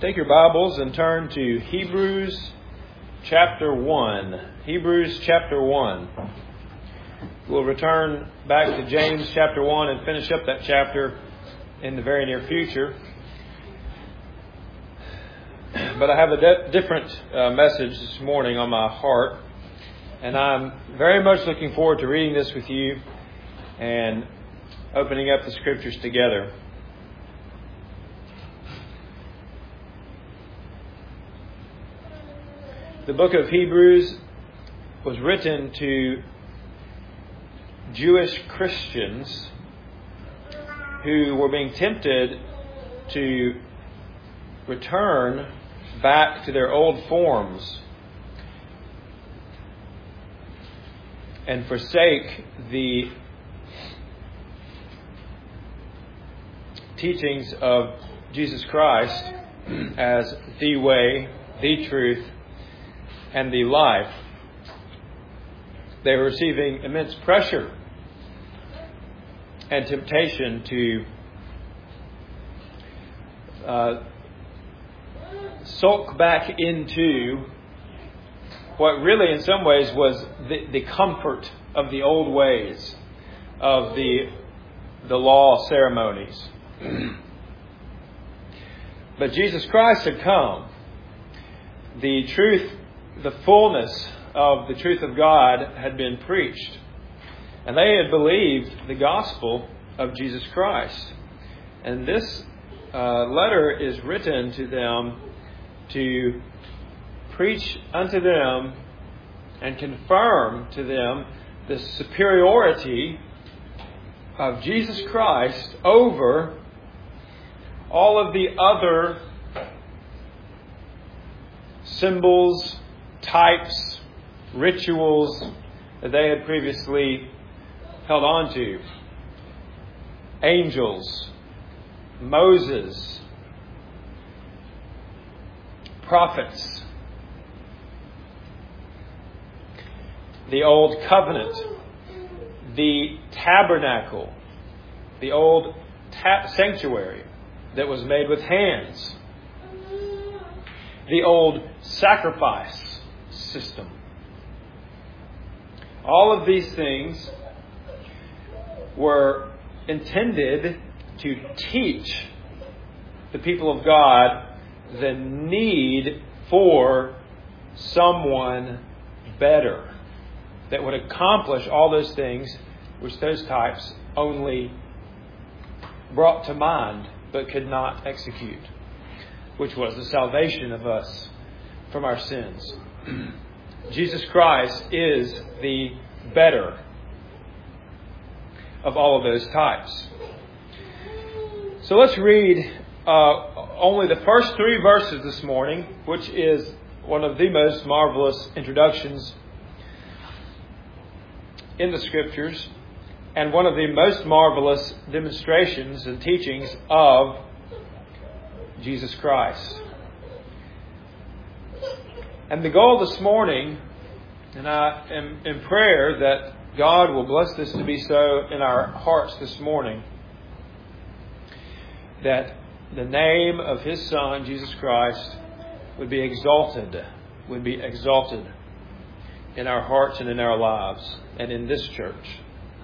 Take your Bibles and turn to Hebrews chapter 1. Hebrews chapter 1. We'll return back to James chapter 1 and finish up that chapter in the very near future. But I have a different message this morning on my heart. And I'm very much looking forward to reading this with you and opening up the Scriptures together. The book of Hebrews was written to Jewish Christians who were being tempted to return back to their old forms and forsake the teachings of Jesus Christ as the way, the truth, and the life. They were receiving immense pressure and temptation to sulk back into what really in some ways was the comfort of the old ways of the law ceremonies. But Jesus Christ had come. The truth, the fullness of the truth of God had been preached. And they had believed the gospel of Jesus Christ. And this letter is written to them to preach unto them and confirm to them the superiority of Jesus Christ over all of the other symbols, types, rituals that they had previously held on to. Angels, Moses, prophets, the old covenant, the tabernacle, the old sanctuary that was made with hands, the old sacrifice system. All of these things were intended to teach the people of God the need for someone better that would accomplish all those things which those types only brought to mind but could not execute, which was the salvation of us from our sins. Jesus Christ is the better of all of those types. So let's read only the first 3 verses this morning, which is one of the most marvelous introductions in the Scriptures and one of the most marvelous demonstrations and teachings of Jesus Christ. And the goal this morning, and I am in prayer that God will bless this to be so in our hearts this morning, that the name of His Son, Jesus Christ, would be exalted in our hearts and in our lives and in this church.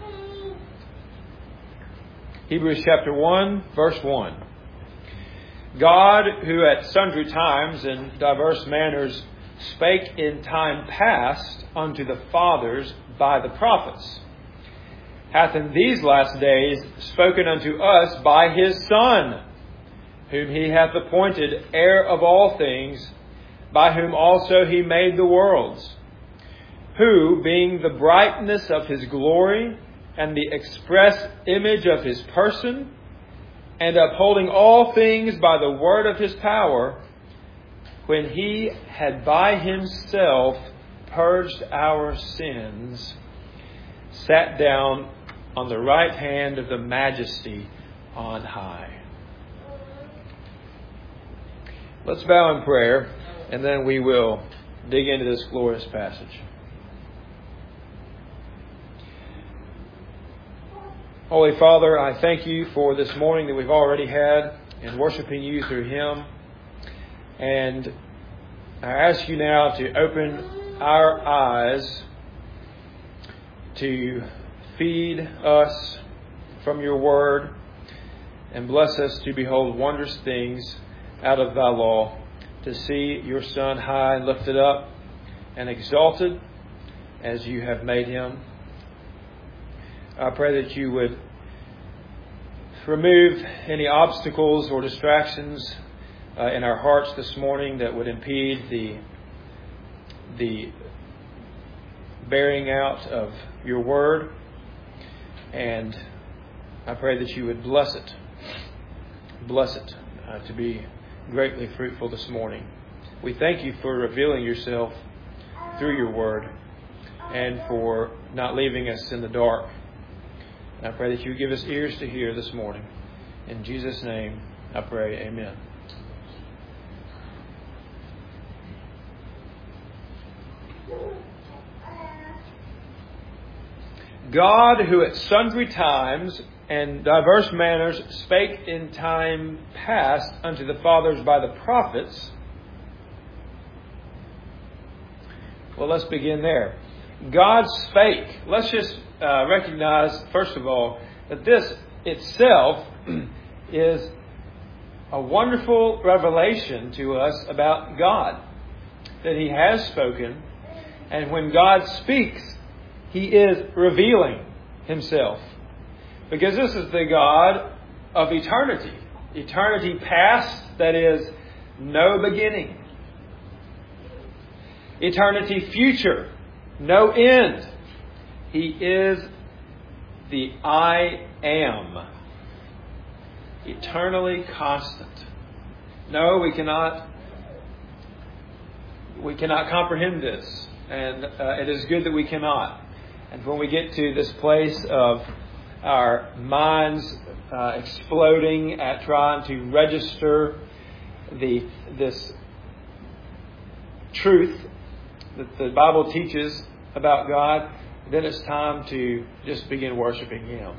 Hebrews chapter 1, verse 1. God, who at sundry times in diverse manners spake in time past unto the fathers by the prophets, hath in these last days spoken unto us by His Son, whom He hath appointed heir of all things, by whom also He made the worlds, who, being the brightness of His glory and the express image of His person, and upholding all things by the word of His power, when He had by Himself purged our sins, sat down on the right hand of the Majesty on high. Let's bow in prayer, and then we will dig into this glorious passage. Holy Father, I thank You for this morning that we've already had in worshiping You through hymn. And I ask you now to open our eyes to feed us from your word and bless us to behold wondrous things out of thy law, to see your Son high and lifted up and exalted as you have made him. I pray that you would remove any obstacles or distractions in our hearts this morning that would impede the bearing out of your word. And I pray that you would bless it to be greatly fruitful this morning. We thank you for revealing yourself through your word and for not leaving us in the dark. And I pray that you give us ears to hear this morning. In Jesus' name I pray, amen. God, who at sundry times and diverse manners spake in time past unto the fathers by the prophets. Well, let's begin there. God spake. Let's just recognize, first of all, that this itself is a wonderful revelation to us about God. That He has spoken, and when God speaks, He is revealing Himself. Because this is the God of eternity. Eternity past, that is, no beginning. Eternity future, no end. He is the I am. Eternally constant. No, we cannot comprehend this. And it is good that we cannot. And when we get to this place of our minds exploding at trying to register this truth that the Bible teaches about God, then it's time to just begin worshiping Him.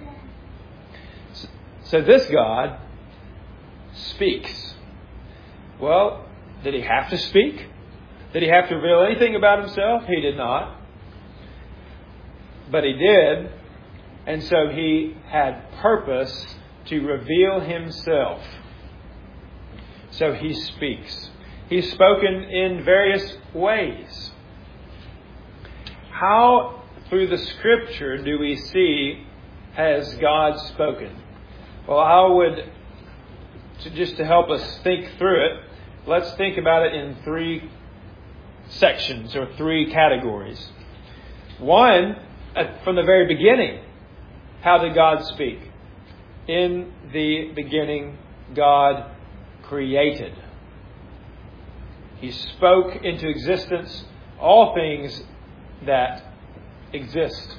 So this God speaks. Well, did He have to speak? Did He have to reveal anything about Himself? He did not. But He did. And so He had purpose to reveal Himself. So He speaks. He's spoken in various ways. How, through the Scripture, do we see has God spoken? Well, I would, just to help us think through it, let's think about it in three sections or three categories. One, from the very beginning, how did God speak? In the beginning, God created. He spoke into existence all things that exist.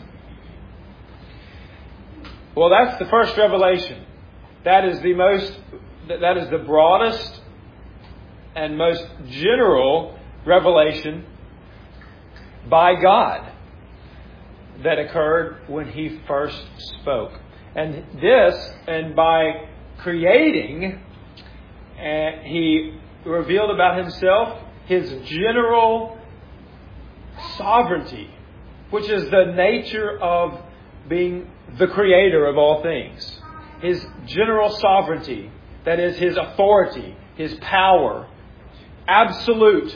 Well, that's the first revelation. That is the broadest and most general revelation by God that occurred when He first spoke. And by creating, He revealed about Himself His general sovereignty, which is the nature of being the creator of all things. His general sovereignty, that is His authority, His power, absolute.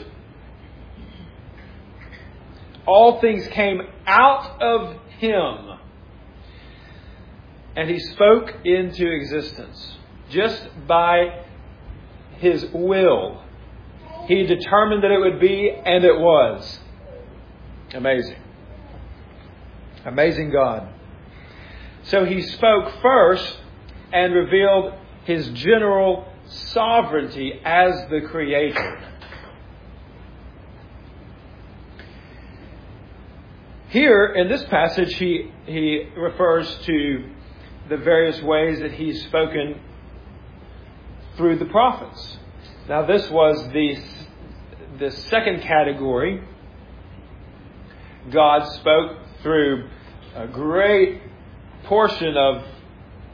All things came out of Him. And He spoke into existence just by His will. He determined that it would be, and it was. Amazing. Amazing God. So He spoke first and revealed His general sovereignty as the Creator. Here, in this passage, he refers to the various ways that He's spoken through the prophets. Now, this was the second category. God spoke through a great portion of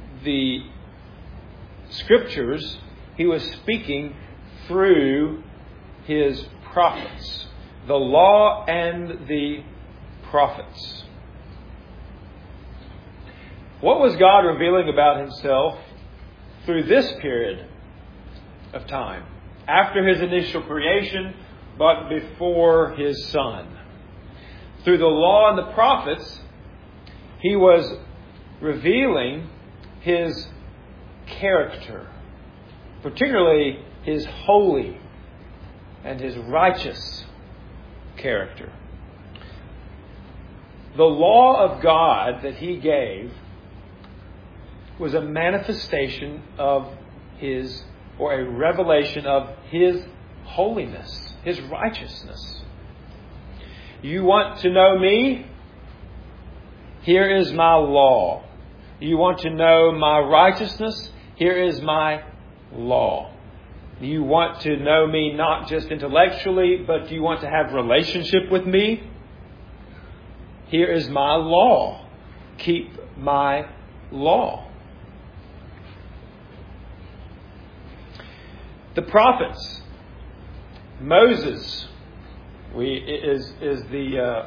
the Scriptures. He was speaking through His prophets. The law and the prophets. What was God revealing about Himself through this period of time? After His initial creation, but before His Son. Through the law and the prophets, He was revealing His character, particularly His holy and His righteous character. The law of God that He gave was a manifestation of His, or a revelation of His holiness, His righteousness. You want to know me? Here is my law. You want to know my righteousness? Here is my law. You want to know me not just intellectually, but do you want to have relationship with me? Here is my law. Keep my law. The prophets, Moses, is the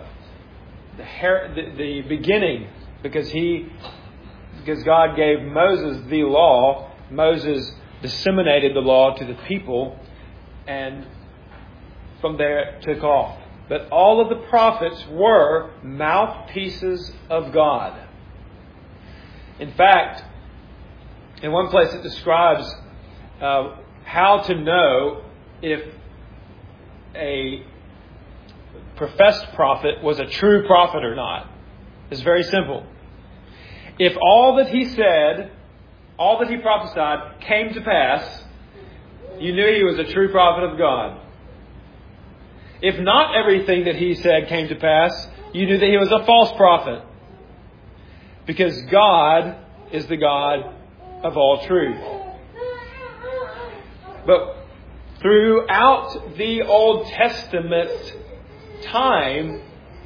beginning, because God gave Moses the law. Moses disseminated the law to the people, and from there it took off. But all of the prophets were mouthpieces of God. In fact, in one place it describes how to know if a professed prophet was a true prophet or not. It's very simple. If all that he said, all that he prophesied came to pass, you knew he was a true prophet of God. If not everything that he said came to pass, you knew that he was a false prophet. Because God is the God of all truth. But throughout the Old Testament time,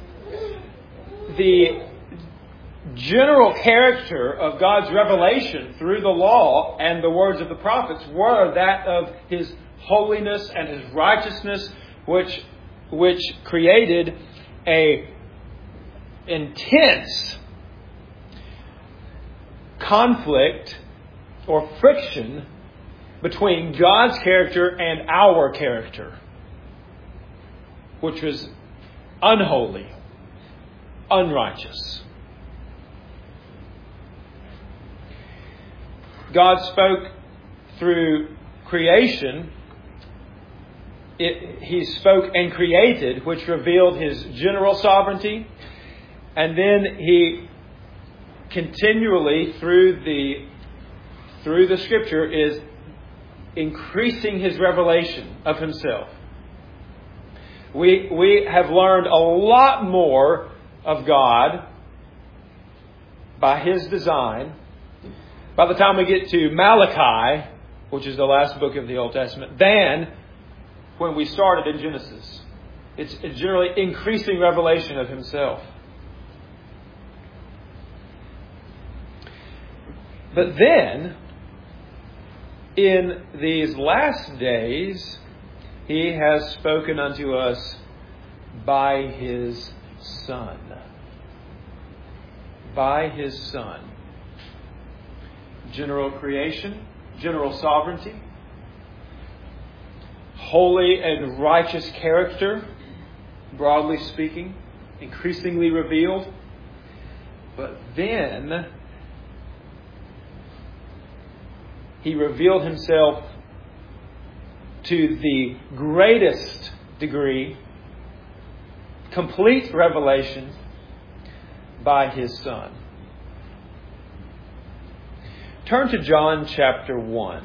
the general character of God's revelation through the law and the words of the prophets were that of His holiness and His righteousness, which created a intense conflict or friction between God's character and our character, which was unholy, unrighteous. God spoke through creation. He spoke and created, which revealed His general sovereignty. And then He continually, through the Scripture, is increasing His revelation of Himself. We have learned a lot more of God by His design by the time we get to Malachi, which is the last book of the Old Testament, than when we started in Genesis. It's generally increasing revelation of Himself. But then, in these last days, He has spoken unto us by His Son. By His Son. General creation, general sovereignty, holy and righteous character, broadly speaking, increasingly revealed. But then He revealed Himself to the greatest degree, complete revelation, by His Son. Turn to John chapter 1.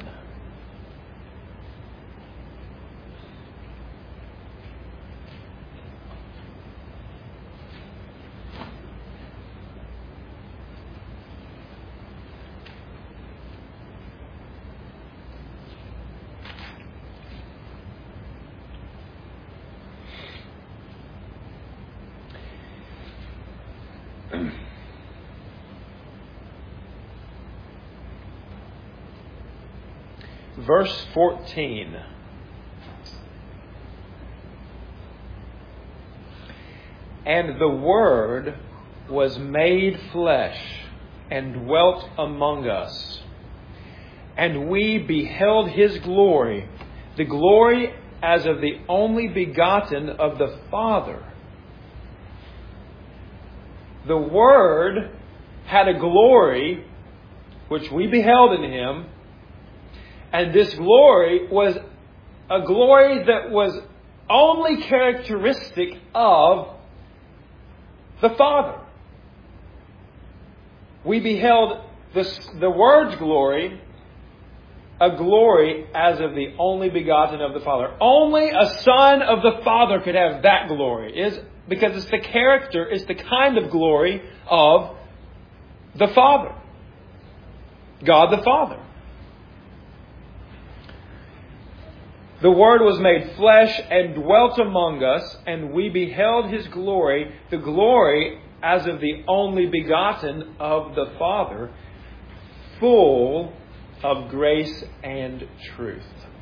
Verse 14. And the Word was made flesh and dwelt among us. And we beheld His glory, the glory as of the only begotten of the Father. The Word had a glory which we beheld in Him, and this glory was a glory that was only characteristic of the Father. We beheld the Word's glory, a glory as of the only begotten of the Father. Only a Son of the Father could have that glory, because it's the character, it's the kind of glory of the Father. God the Father. The Word was made flesh and dwelt among us, and we beheld His glory, the glory as of the only begotten of the Father, full of grace and truth.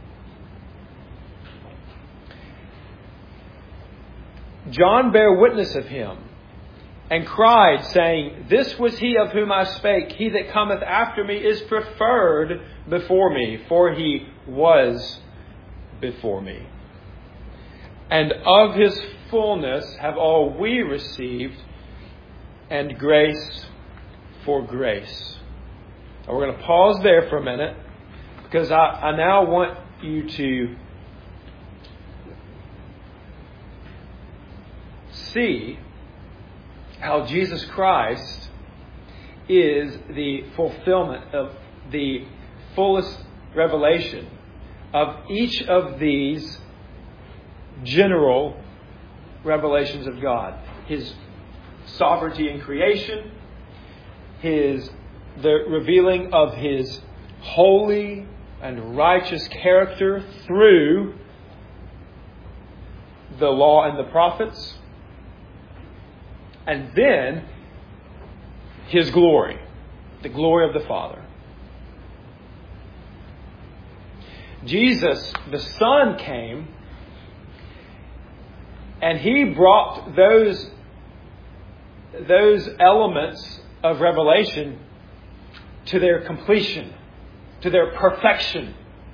John bare witness of Him, and cried, saying, This was He of whom I spake. He that cometh after me is preferred before me, for He was before me. And of His fullness have all we received, and grace for grace. Now we're going to pause there for a minute, because I now want you to see how Jesus Christ is the fulfillment of the fullest revelation of each of these general revelations of God. His sovereignty in creation, the revealing of His holy and righteous character through the law and the prophets, and then His glory, the glory of the Father. Jesus, the Son, came, and He brought those elements of revelation to their completion, to their perfection.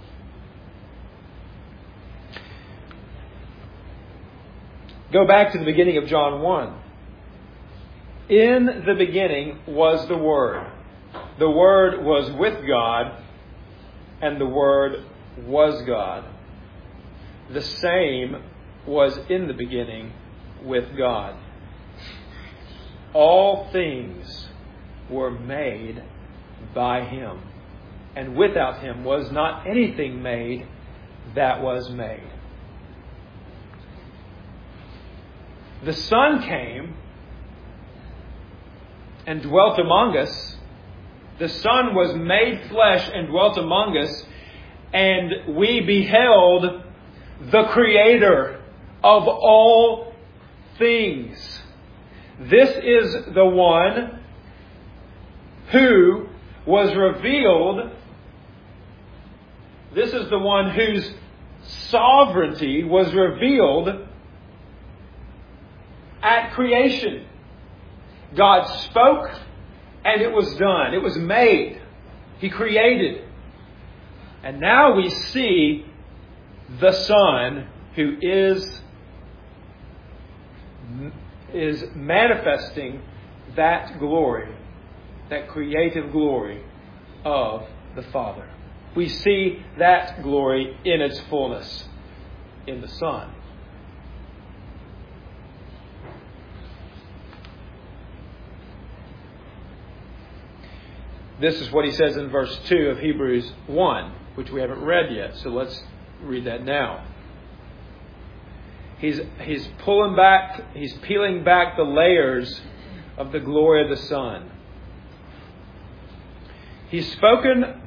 Go back to the beginning of John 1. In the beginning was the Word. The Word was with God, and the Word was God. The same was in the beginning with God. All things were made by Him, and without Him was not anything made that was made. The Son came and dwelt among us. The Son was made flesh and dwelt among us, and we beheld the Creator of all things. This is the one who was revealed. This is the one whose sovereignty was revealed at creation. God spoke, and it was done. It was made. He created. And now we see the Son who is manifesting that glory, that creative glory of the Father. We see that glory in its fullness in the Son. This is what he says in verse 2 of Hebrews 1, which we haven't read yet. So let's read that now. He's peeling back the layers of the glory of the Son. He's spoken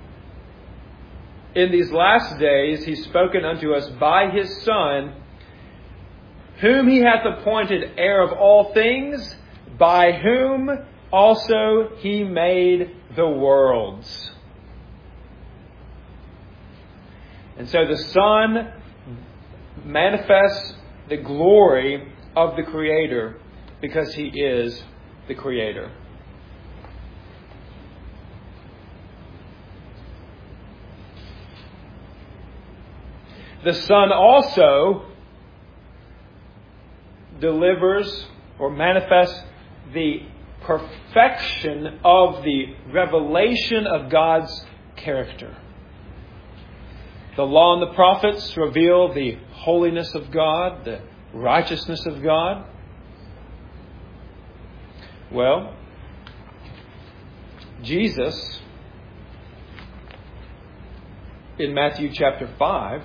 in these last days, He's spoken unto us by His Son, whom He hath appointed heir of all things, by whom also He made the worlds. And so the Son manifests the glory of the Creator because He is the Creator. The Son also delivers or manifests the perfection of the revelation of God's character. The law and the prophets reveal the holiness of God, the righteousness of God. Well, Jesus, in Matthew chapter 5,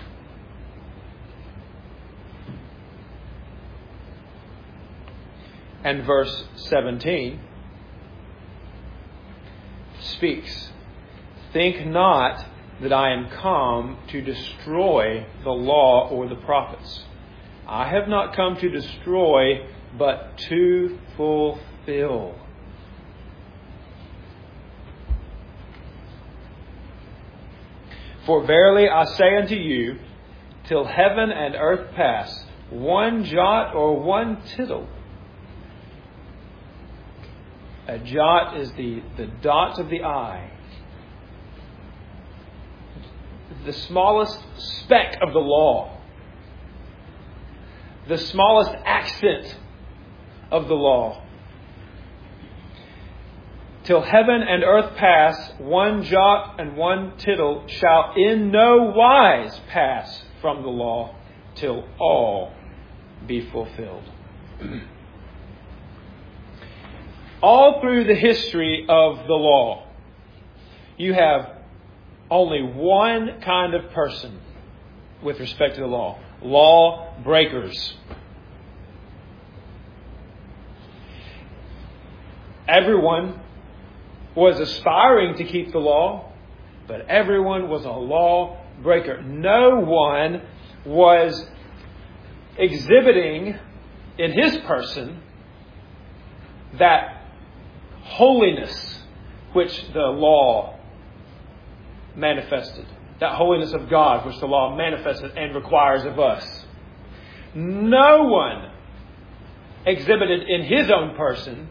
and verse 17, speaks, "Think not that I am come to destroy the law or the prophets. I have not come to destroy, but to fulfill." "For verily I say unto you, till heaven and earth pass, one jot or one tittle." A jot is the dot of the eye. The smallest speck of the law. The smallest accent of the law. "Till heaven and earth pass, one jot and one tittle shall in no wise pass from the law, till all be fulfilled." All through the history of the law, you have only one kind of person with respect to the law: law breakers. Everyone was aspiring to keep the law, but everyone was a law breaker. No one was exhibiting in his person that holiness which the law manifested. That holiness of God which the law manifested and requires of us. No one exhibited in his own person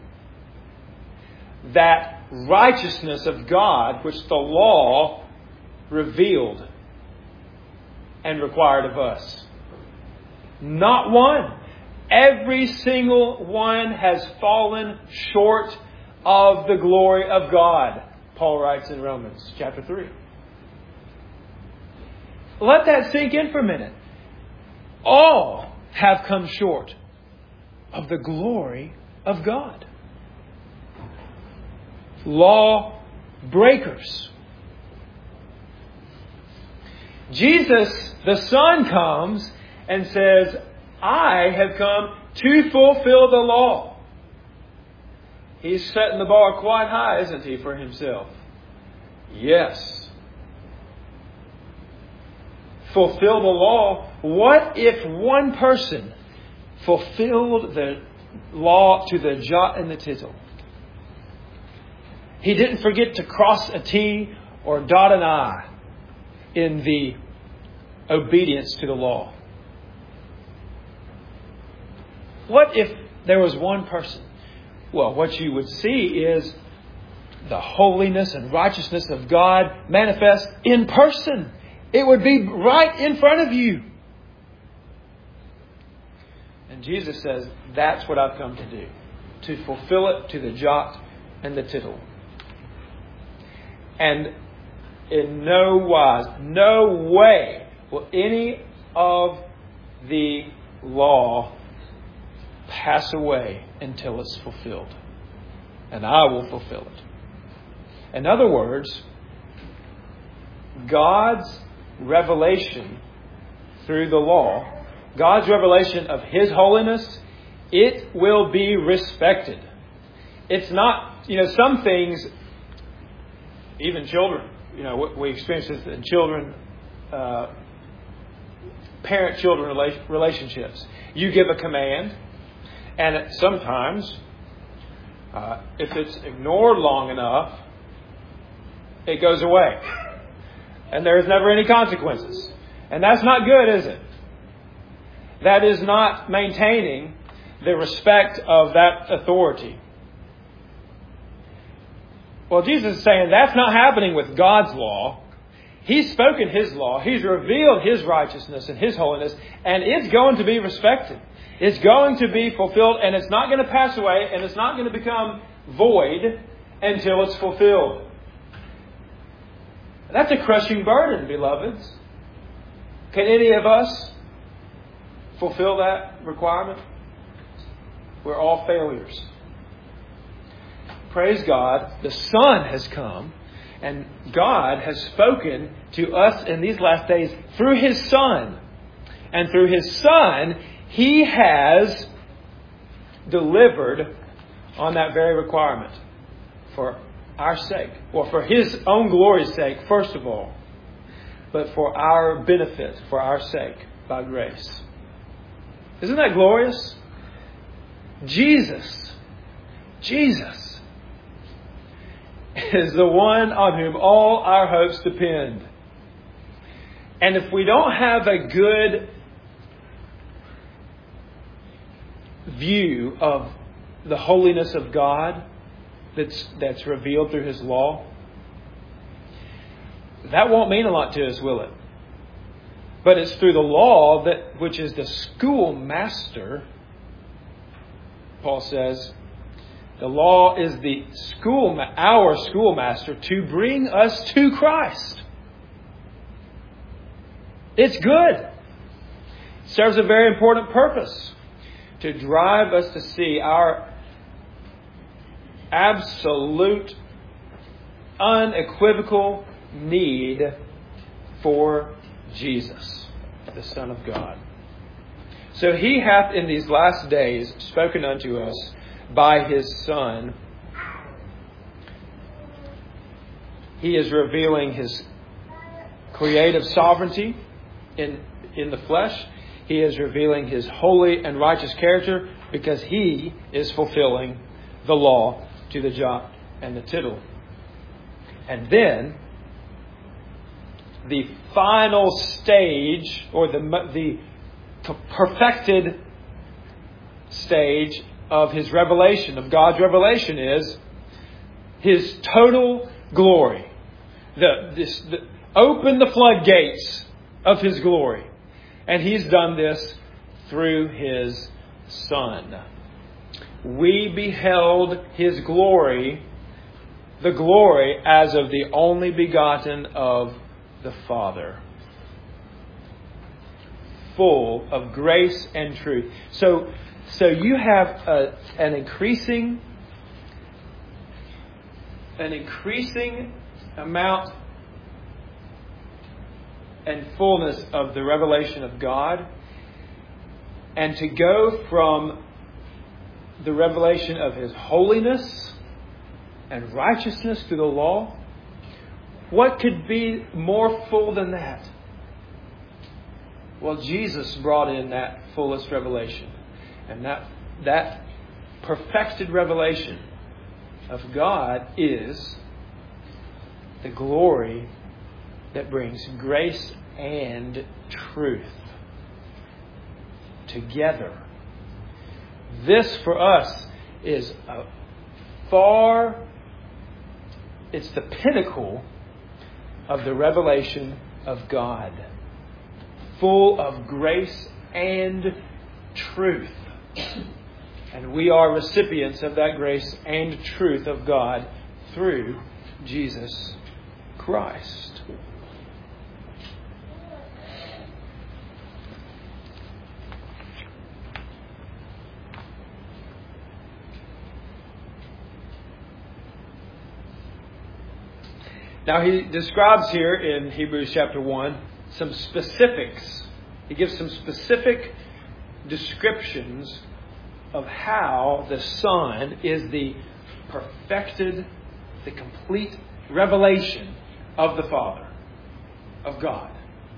that righteousness of God which the law revealed and required of us. Not one. Every single one has fallen short of the glory of God, Paul writes in Romans chapter 3. Let that sink in for a minute. All have come short of the glory of God. Law breakers. Jesus, the Son, comes and says, "I have come to fulfill the law." He's setting the bar quite high, isn't he, for himself? Yes. Fulfill the law. What if one person fulfilled the law to the jot and the tittle? He didn't forget to cross a T or dot an I in the obedience to the law. What if there was one person? Well, what you would see is the holiness and righteousness of God manifest in person. It would be right in front of you. And Jesus says, that's what I've come to do. To fulfill it to the jot and the tittle. And in no wise, no way will any of the law pass away until it's fulfilled. And I will fulfill it. In other words, God's revelation through the law, God's revelation of His holiness, it will be respected. It's not, some things, even children, we experience this in children, parent-children relationships. You give a command, and sometimes, if it's ignored long enough, it goes away. And there's never any consequences. And that's not good, is it? that is not maintaining the respect of that authority. Well, Jesus is saying that's not happening with God's law. He's spoken His law. He's revealed His righteousness and His holiness, and it's going to be respected. It's going to be fulfilled, and it's not going to pass away, and it's not going to become void until it's fulfilled. That's a crushing burden, beloveds. Can any of us fulfill that requirement? We're all failures. Praise God, the Son has come, and God has spoken to us in these last days through His Son. And through His Son, He has delivered on that very requirement for our sake, or for His own glory's sake, first of all, but for our benefit, for our sake, by grace. Isn't that glorious? Jesus is the one on whom all our hopes depend. And if we don't have a good view of the holiness of God that's revealed through His law, that won't mean a lot to us, will it? But it's through the law which is the schoolmaster. Paul says, the law is our schoolmaster to bring us to Christ. It's good. It serves a very important purpose, to drive us to see our absolute, unequivocal need for Jesus, the Son of God. So He hath in these last days spoken unto us by His Son. He is revealing His creative sovereignty in the flesh. He is revealing His holy and righteous character, because He is fulfilling the law to the jot and the tittle. And then the final stage, or the perfected stage of His revelation, of God's revelation, is His total glory. Open the floodgates of His glory. And He's done this through His Son. We beheld His glory, the glory as of the only begotten of the Father, full of grace and truth. So you have an increasing amount and fullness of the revelation of God, and to go from the revelation of His holiness and righteousness through the law, what could be more full than that? Well, Jesus brought in that fullest revelation. And that perfected revelation of God is the glory that brings grace and truth together. This for us is it's the pinnacle of the revelation of God, full of grace and truth. And we are recipients of that grace and truth of God through Jesus Christ. Now he describes here in Hebrews chapter 1 some specifics. He gives some specific descriptions of how the Son is the perfected, the complete revelation of the Father, of God.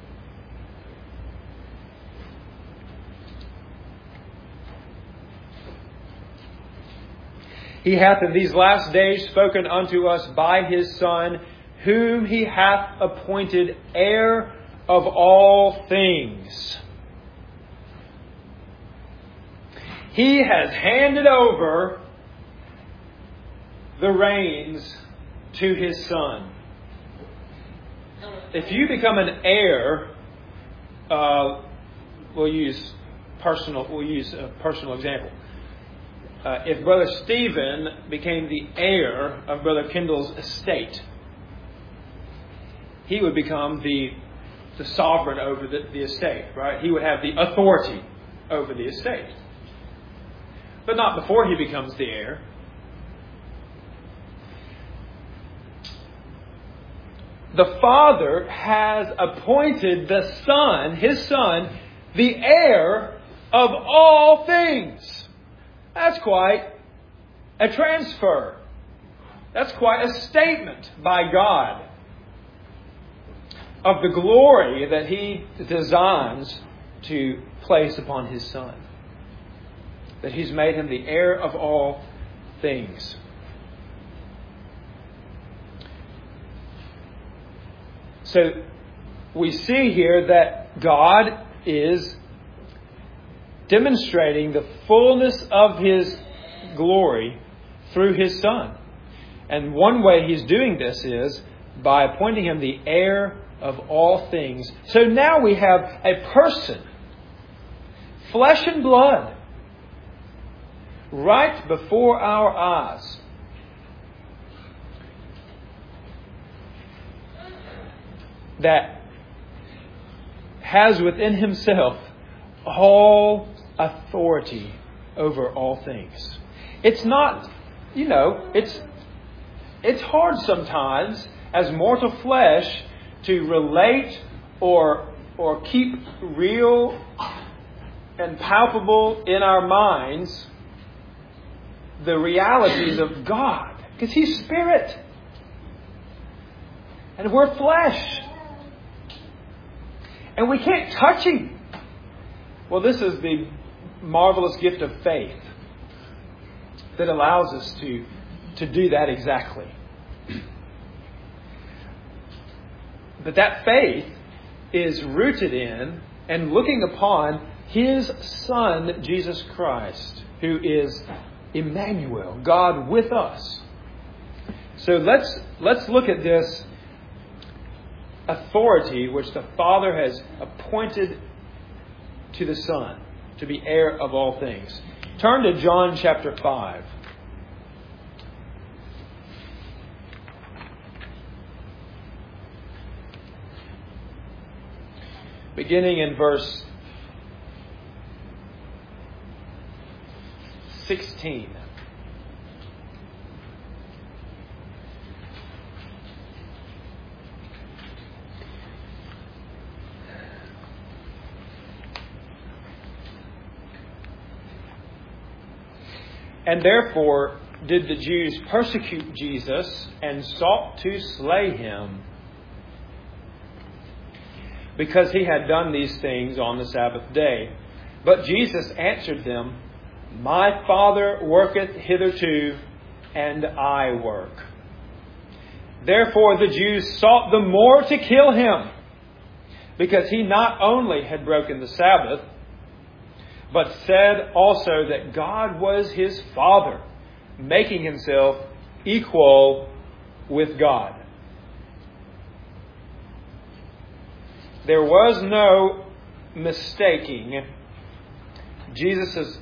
He hath in these last days spoken unto us by His Son, whom He hath appointed heir of all things. He has handed over the reins to His Son. If you become an heir, we'll use a personal example. If Brother Stephen became the heir of Brother Kendall's estate, he would become the sovereign over the estate, right? He would have the authority over the estate. But not before he becomes the heir. The Father has appointed the Son, His Son, the heir of all things. That's quite a transfer. That's quite a statement by God of the glory that He designs to place upon His Son. That He's made Him the heir of all things. So we see here that God is demonstrating the fullness of His glory through His Son. And one way He's doing this is by appointing Him the heir of all things. So now we have a person, flesh and blood, right before our eyes, that has within Himself all authority over all things. It's not, it's hard sometimes as mortal flesh to relate or keep real and palpable in our minds the realities of God. Because He's Spirit. And we're flesh. And we can't touch Him. Well, this is the marvelous gift of faith that allows us to do that exactly. But that faith is rooted in and looking upon His Son, Jesus Christ, who is Emmanuel, God with us. So let's look at this authority which the Father has appointed to the Son to be heir of all things. Turn to John chapter 5. Beginning in verse 16. And therefore did the Jews persecute Jesus and sought to slay Him, because He had done these things on the Sabbath day. But Jesus answered them, My Father worketh hitherto, and I work. Therefore the Jews sought the more to kill Him, because He not only had broken the Sabbath, but said also that God was His Father, making Himself equal with God. There was no mistaking Jesus'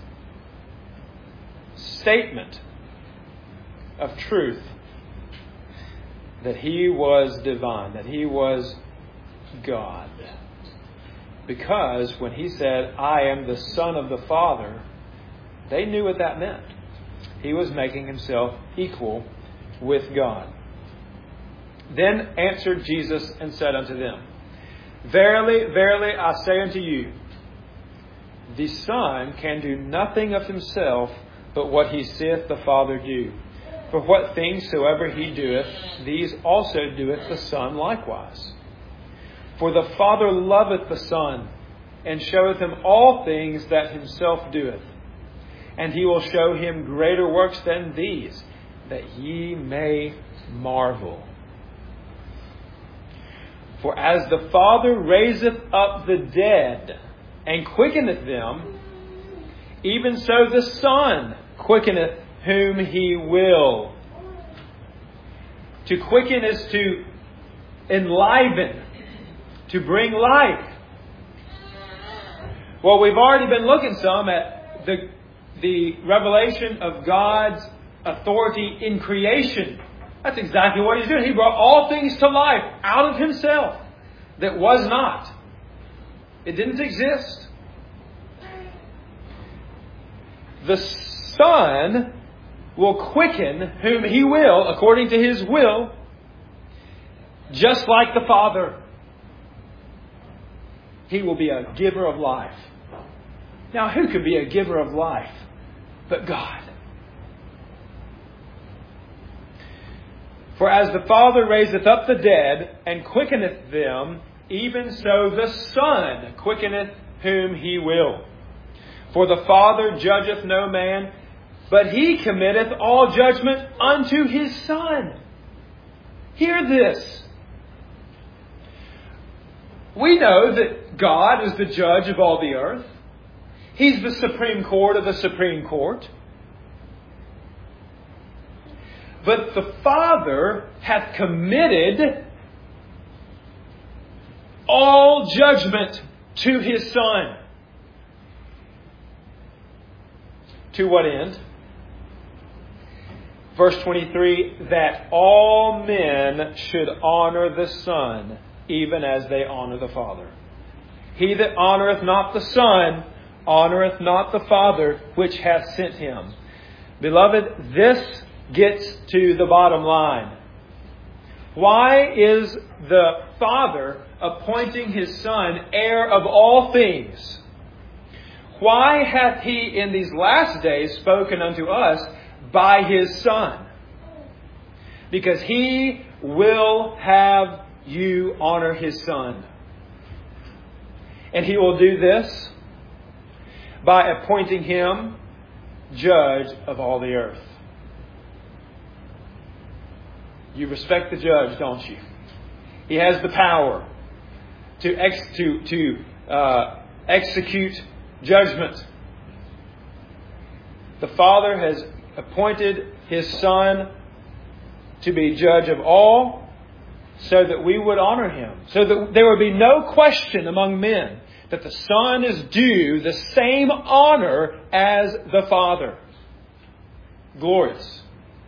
statement of truth that He was divine, that He was God. Because when He said, I am the Son of the Father, they knew what that meant. He was making Himself equal with God. Then answered Jesus and said unto them, Verily, verily, I say unto you, the Son can do nothing of Himself but what He seeth the Father do. For what things soever He doeth, these also doeth the Son likewise. For the Father loveth the Son, and showeth Him all things that Himself doeth. And He will show Him greater works than these, that ye may marvel. For as the Father raiseth up the dead, and quickeneth them, even so the Son quickeneth whom He will. To quicken is to enliven, to bring life. Well, we've already been looking some at the revelation of God's authority in creation. That's exactly what He's doing. He brought all things to life out of Himself that was not. It didn't exist. The Son will quicken whom He will, according to His will, just like the Father. He will be a giver of life. Now, who could be a giver of life but God? For as the Father raiseth up the dead and quickeneth them, even so the Son quickeneth whom He will. For the Father judgeth no man, but He committeth all judgment unto His Son. Hear this. We know that God is the judge of all the earth. He's the Supreme Court of the Supreme Court. But the Father hath committed all judgment to His Son. To what end? Verse 23, that all men should honor the Son, even as they honor the Father. He that honoureth not the Son, honoureth not the Father which hath sent Him. Beloved, this gets to the bottom line. Why is the Father appointing His Son heir of all things? Why hath He in these last days spoken unto us by His Son? Because He will have you honor His Son. And He will do this by appointing Him judge of all the earth. You respect the judge, don't you? He has the power to execute judgment. The Father has appointed His Son to be judge of all, so that we would honor Him. So that there would be no question among men that the Son is due the same honor as the Father. Glorious.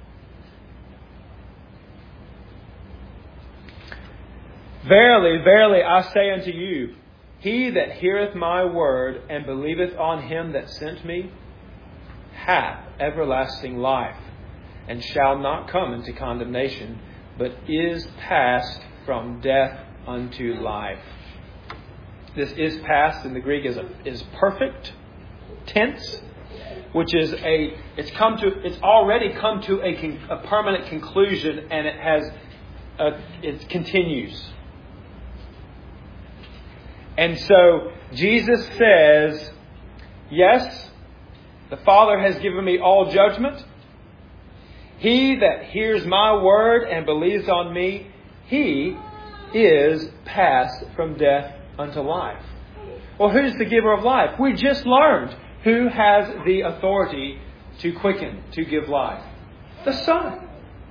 Verily, verily, I say unto you, he that heareth my word and believeth on Him that sent me hath everlasting life, and shall not come into condemnation, but is passed from death unto life. This is passed in the Greek is perfect tense, which is it's already come to a permanent conclusion, and it continues. And so Jesus says, yes, the Father has given me all judgment. He that hears my word and believes on me, he is passed from death unto life. Well, who's the giver of life? We just learned who has the authority to quicken, to give life. The Son.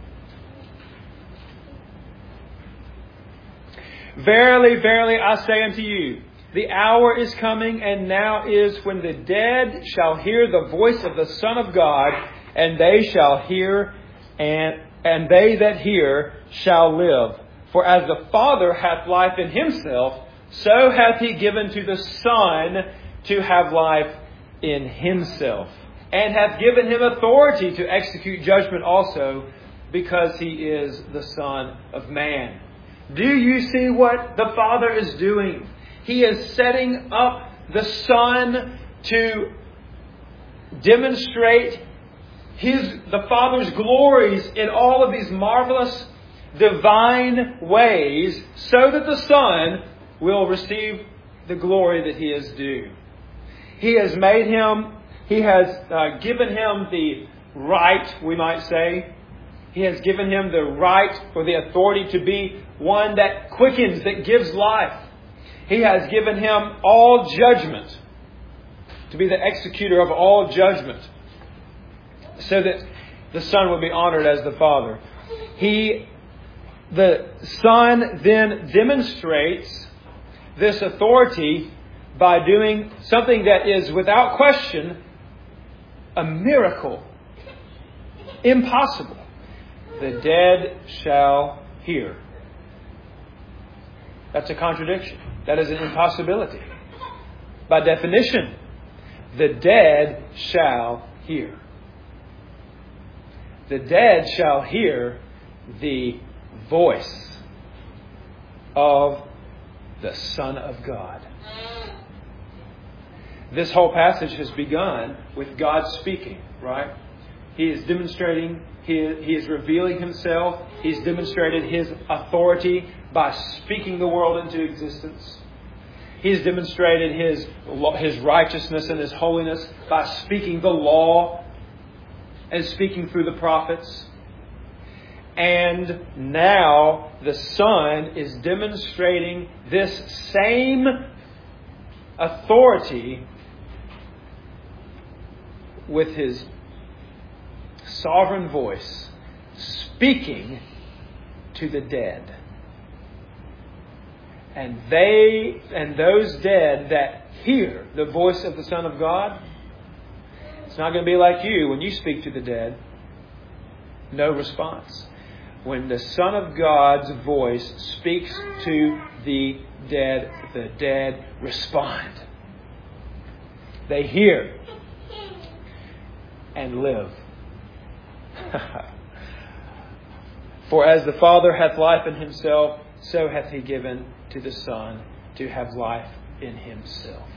Verily, verily, I say unto you, the hour is coming, and now is, when the dead shall hear the voice of the Son of God, and they shall hear, and they that hear shall live. For as the Father hath life in Himself, so hath He given to the Son to have life in Himself, and hath given Him authority to execute judgment also, because He is the Son of Man. Do you see what the Father is doing? He is setting up the Son to demonstrate the Father's glories in all of these marvelous divine ways, so that the Son will receive the glory that He is due. He has given Him the right, we might say. He has given Him the right or the authority to be one that quickens, that gives life. He has given Him all judgment. to be the executor of all judgment, so that the Son would be honored as the Father. The Son then demonstrates this authority by doing something that is, without question, a miracle. Impossible. The dead shall hear. That's a contradiction. That is an impossibility. By definition, the dead shall hear. The dead shall hear the voice of the Son of God. This whole passage has begun with God speaking, right? He is demonstrating, He is revealing Himself. He's demonstrated His authority by speaking the world into existence. He's demonstrated His righteousness and His holiness by speaking the law and speaking through the prophets. And now the Son is demonstrating this same authority with His sovereign voice, speaking to the dead. And those dead that hear the voice of the Son of God, it's not going to be like you when you speak to the dead. No response. When the Son of God's voice speaks to the dead respond. They hear and live. For as the Father hath life in Himself, so hath He given to the Son to have life in Himself.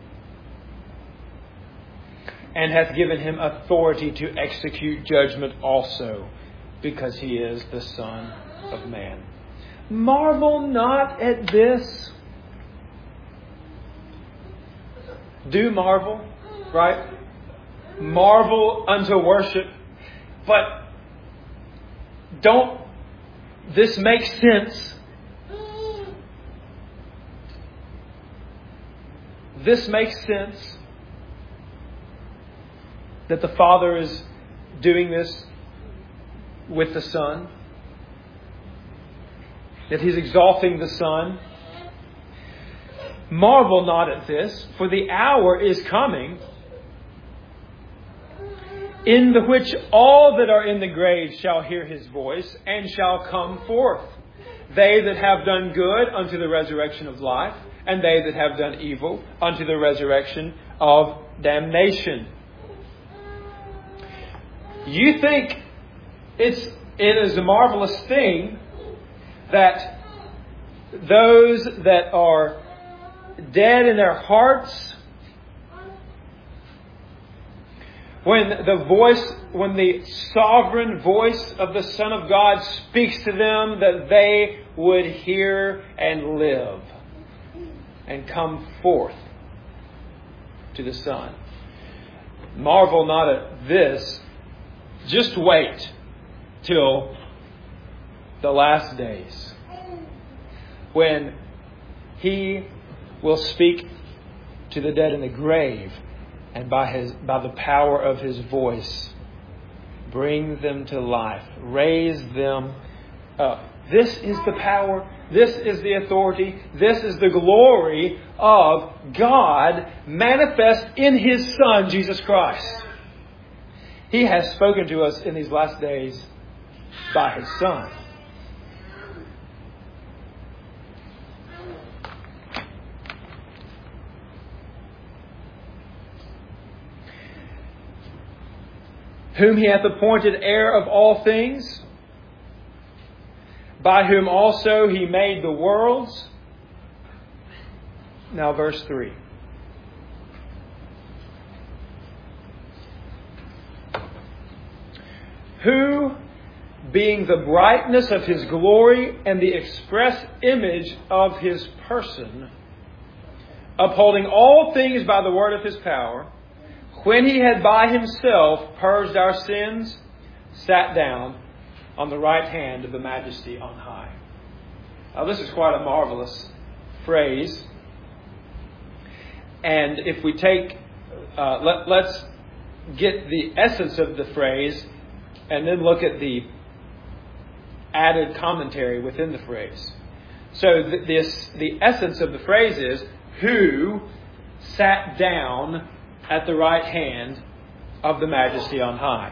And hath given Him authority to execute judgment also, because He is the Son of Man. Marvel not at this. Do marvel, right? Marvel unto worship. But this makes sense. This makes sense that the Father is doing this with the Son. That He's exalting the Son. Marvel not at this, for the hour is coming in the which all that are in the grave shall hear His voice and shall come forth. They that have done good unto the resurrection of life, and they that have done evil unto the resurrection of damnation. You think it is a marvelous thing that those that are dead in their hearts, when the sovereign voice of the Son of God speaks to them, that they would hear and live and come forth to the Son. Marvel not at this. Just wait till the last days, when He will speak to the dead in the grave, and by the power of His voice, bring them to life, raise them up. This is the power, this is the authority, this is the glory of God manifest in His Son, Jesus Christ. He has spoken to us in these last days by His Son. Whom He hath appointed heir of all things, by whom also He made the worlds. Now verse 3. Who, being the brightness of His glory and the express image of His person, upholding all things by the word of His power, when He had by Himself purged our sins, sat down on the right hand of the Majesty on high. Now this is quite a marvelous phrase. And if we take let's get the essence of the phrase and then look at the added commentary within the phrase. So the essence of the phrase is, who sat down at the right hand of the Majesty on high.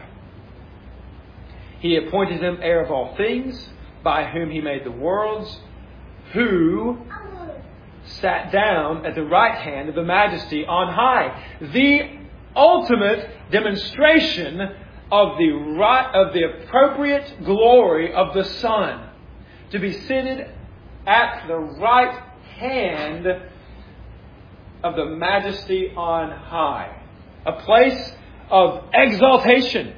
He appointed him heir of all things, by whom he made the worlds, who sat down at the right hand of the Majesty on high. The ultimate demonstration of the appropriate glory of the Son, to be seated at the right hand of the Majesty on high. A place of exaltation.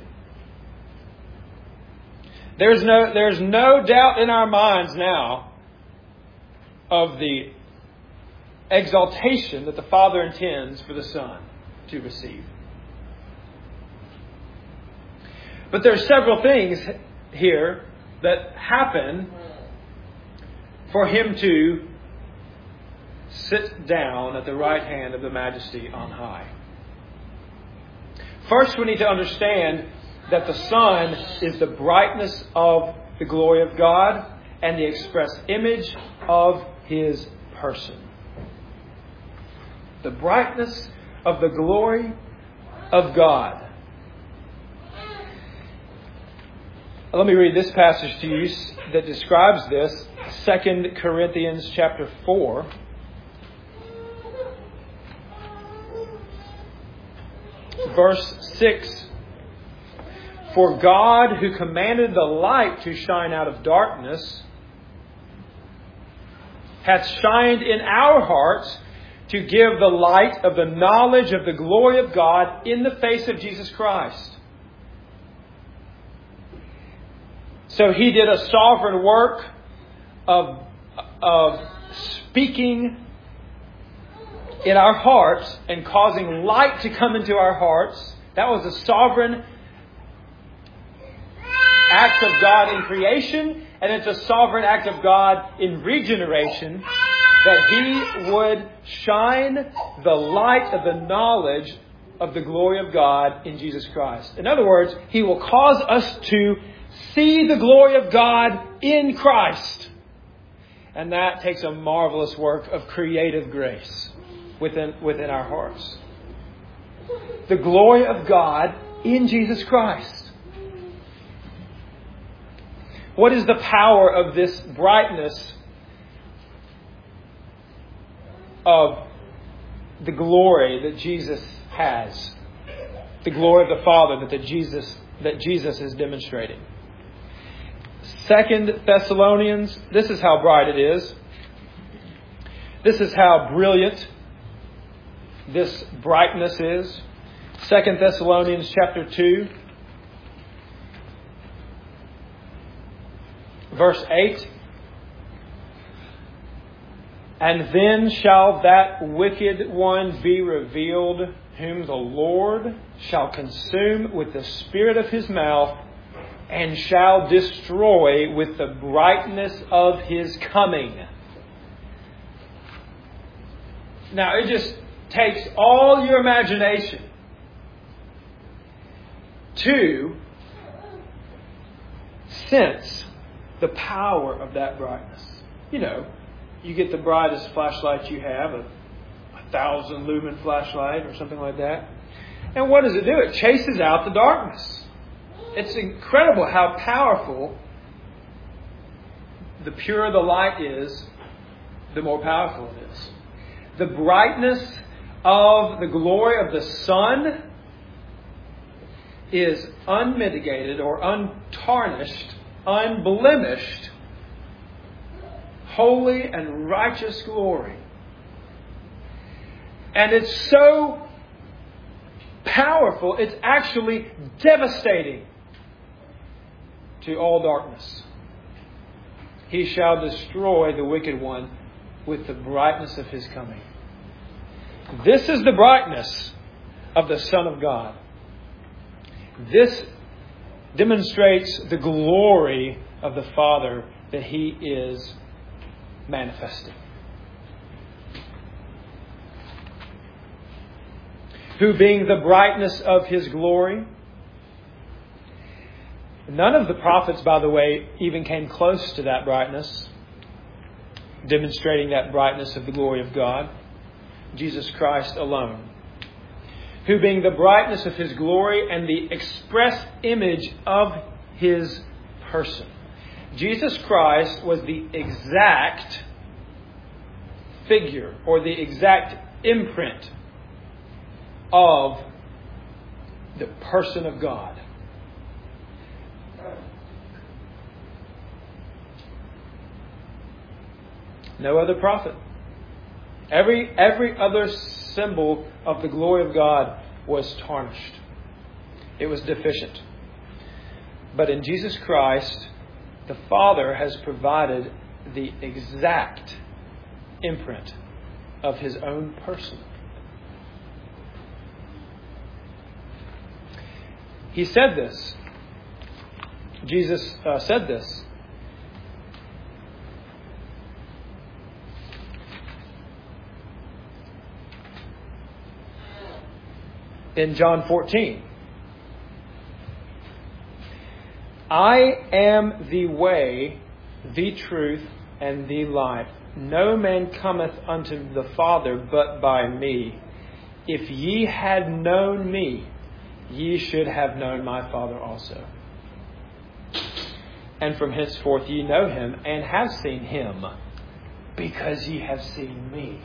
There's no doubt in our minds now of the exaltation that the Father intends for the Son to receive. But there are several things here that happen for him to sit down at the right hand of the Majesty on high. First, we need to understand that the Son is the brightness of the glory of God and the express image of His person. The brightness of the glory of God. Let me read this passage to you that describes this. 2 Corinthians chapter 4. Verse 6. For God, who commanded the light to shine out of darkness, hath shined in our hearts to give the light of the knowledge of the glory of God in the face of Jesus Christ. So He did a sovereign work of speaking in our hearts and causing light to come into our hearts. That was a sovereign act of God in creation, and it's a sovereign act of God in regeneration, that He would shine the light of the knowledge of the glory of God in Jesus Christ. In other words, He will cause us to see the glory of God in Christ. And that takes a marvelous work of creative grace within our hearts. The glory of God in Jesus Christ. What is the power of this brightness of the glory that Jesus has? The glory of the Father that Jesus is demonstrating. 2 Thessalonians, this is how bright it is. This is how brilliant this brightness is. 2 Thessalonians chapter 2. Verse 8. And then shall that wicked one be revealed, whom the Lord shall consume with the spirit of His mouth, and shall destroy with the brightness of His coming. Now, it just takes all your imagination to sense the power of that brightness. You know, you get the brightest flashlight you have, a 1,000 lumen flashlight or something like that. And what does it do? It chases out the darkness. It's incredible how powerful the purer the light is, the more powerful it is. The brightness of the glory of the Son is unmitigated or untarnished, unblemished, holy and righteous glory. And it's so powerful, it's actually devastating to all darkness. He shall destroy the wicked one with the brightness of His coming. This is the brightness of the Son of God. This demonstrates the glory of the Father that He is manifesting. who being the brightness of His glory. None of the prophets, by the way, even came close to that brightness, demonstrating that brightness of the glory of God. Jesus Christ alone. Who being the brightness of His glory and the express image of His person. Jesus Christ was the exact figure or the exact imprint of the person of God. No other prophet. Every other symbol of the glory of God was tarnished. It was deficient. But in Jesus Christ, the Father has provided the exact imprint of His own person. He said this. Jesus said this. In John 14. I am the way, the truth, and the life. No man cometh unto the Father but by me. If ye had known me, ye should have known my Father also. And from henceforth ye know Him, and have seen Him, because ye have seen me.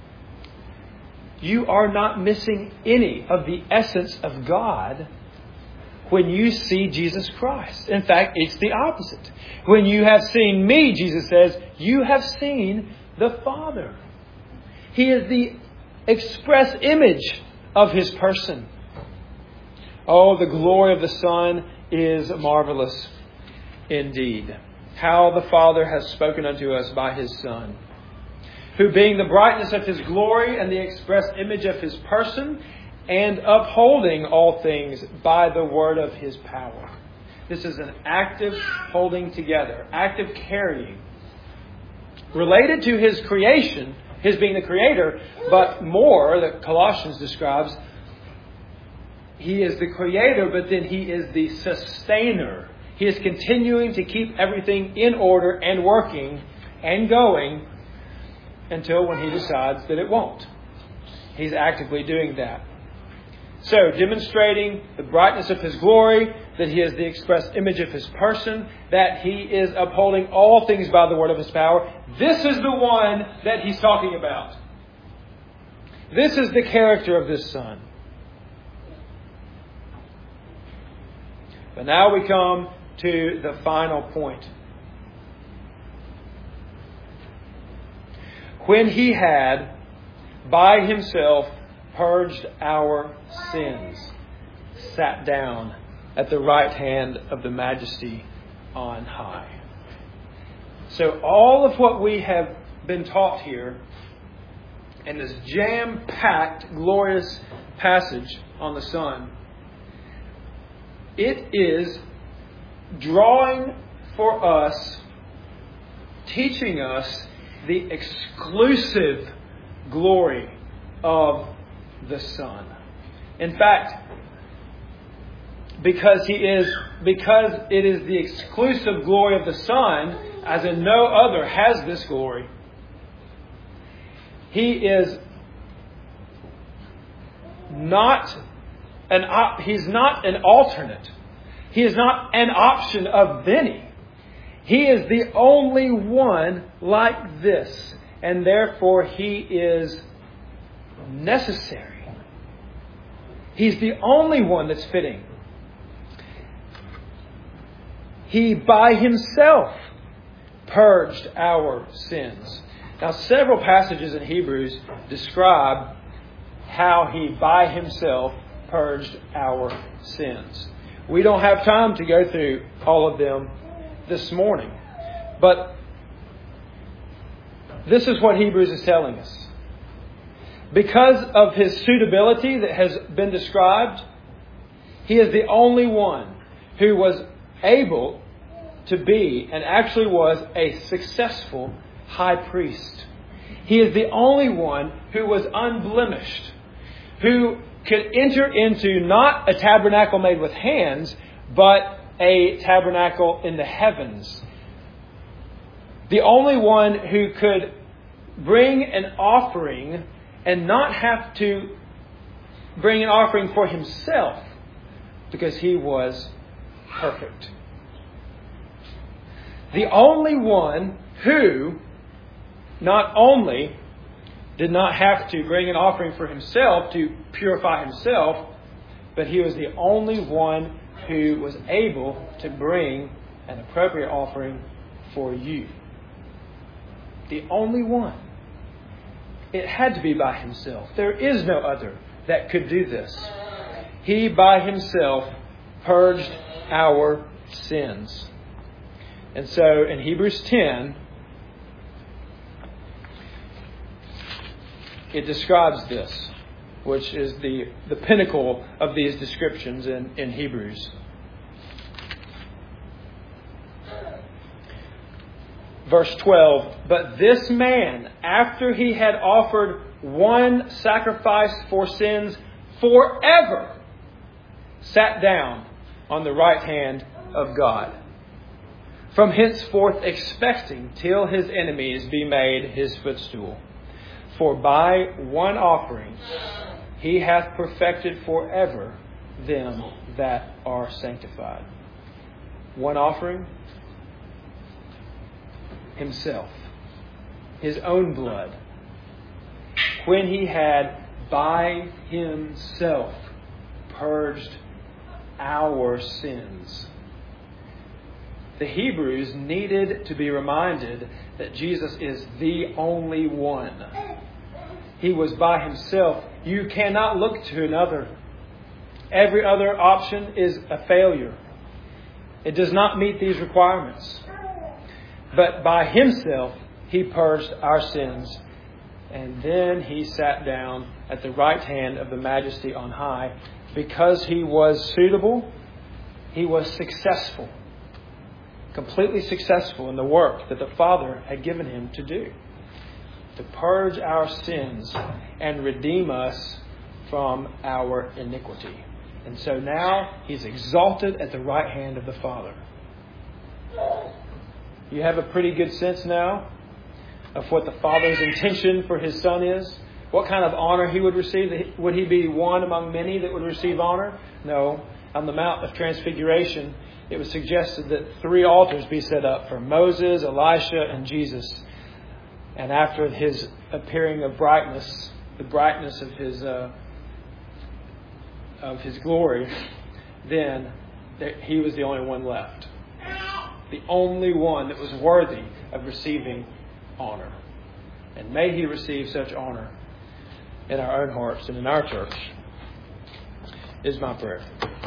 You are not missing any of the essence of God when you see Jesus Christ. In fact, it's the opposite. When you have seen me, Jesus says, you have seen the Father. He is the express image of His person. Oh, the glory of the Son is marvelous indeed. How the Father has spoken unto us by His Son, who being the brightness of His glory and the express image of His person, and upholding all things by the word of His power. This is an active holding together, active carrying, related to His creation, His being the Creator, but more, that Colossians describes, He is the Creator, but then He is the sustainer. He is continuing to keep everything in order and working and going until when He decides that it won't. He's actively doing that. So, demonstrating the brightness of His glory, that He is the express image of His person, that He is upholding all things by the word of His power. This is the one that He's talking about. This is the character of this Son. But now we come to the final point. When He had, by Himself, purged our sins, sat down at the right hand of the Majesty on high. So all of what we have been taught here in this jam-packed, glorious passage on the Son, it is drawing for us, teaching us the exclusive glory of the Son. In fact, because it is the exclusive glory of the Son, as in no other has this glory, He is not He's not an alternate. He is not an option of many. He is the only one like this, and therefore He is necessary. He's the only one that's fitting. He by Himself purged our sins. Now, several passages in Hebrews describe how He by Himself purged our sins. We don't have time to go through all of them this morning. But this is what Hebrews is telling us. Because of His suitability that has been described, He is the only one who was able to be and actually was a successful high priest. He is the only one who was unblemished, who could enter into not a tabernacle made with hands, but a tabernacle in the heavens. The only one who could bring an offering and not have to bring an offering for himself because he was perfect. The only one who not only did not have to bring an offering for himself to purify himself, but he was the only one who was able to bring an appropriate offering for you. The only one. It had to be by himself. There is no other that could do this. He by himself purged our sins. And so in Hebrews 10, it describes this, which is the pinnacle of these descriptions in Hebrews. Verse 12, but this man, after he had offered one sacrifice for sins forever, sat down on the right hand of God, from henceforth expecting till his enemies be made his footstool. For by one offering he hath perfected forever them that are sanctified. One offering, himself, his own blood, when he had by himself purged our sins. The Hebrews needed to be reminded that Jesus is the only one. He was by himself. You cannot look to another. Every other option is a failure. It does not meet these requirements. But by himself, he purged our sins. And then he sat down at the right hand of the Majesty on high. Because he was suitable, he was successful. Completely successful in the work that the Father had given him to do. To purge our sins and redeem us from our iniquity. And so now he's exalted at the right hand of the Father. You have a pretty good sense now of what the Father's intention for his Son is? What kind of honor he would receive? Would he be one among many that would receive honor? No. On the Mount of Transfiguration, it was suggested that 3 altars be set up for Moses, Elisha, and Jesus. And after his appearing of brightness, the brightness of his glory, then he was the only one left. The only one that was worthy of receiving honor. And may he receive such honor in our own hearts and in our church, is my prayer.